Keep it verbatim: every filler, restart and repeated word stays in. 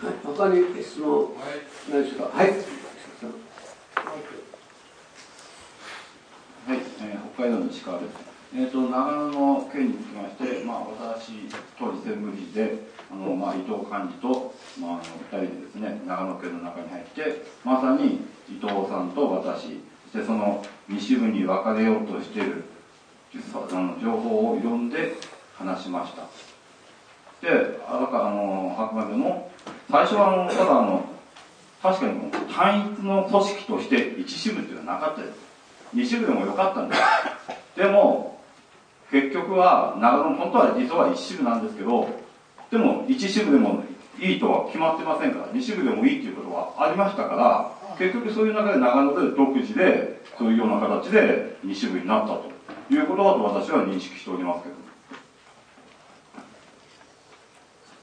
はい、他に質問ないですか。はい。はい、 えー、北海道の石川です。えーと、長野の件につきまして、まあ、私、当時専務理事で、あのまあ、伊藤幹事と、まあ、あのふたりでですね、長野県の中に入って、まさに伊藤さんと私、そしてそのに支部に分かれようとしているあの情報を読んで話しました。で、あだからあのあくまでも、最初はあのただあの、確かに単一の組織としていち支部っていうのはなかったです。に支部でもよかったんです。でも、結局は、長野、本当は実はいち支部なんですけど、でもいち支部でもいいとは決まってませんから、に支部でもいいということはありましたから、結局そういう中で長野で独自で、そういうような形でに支部になったということだと私は認識しておりますけど。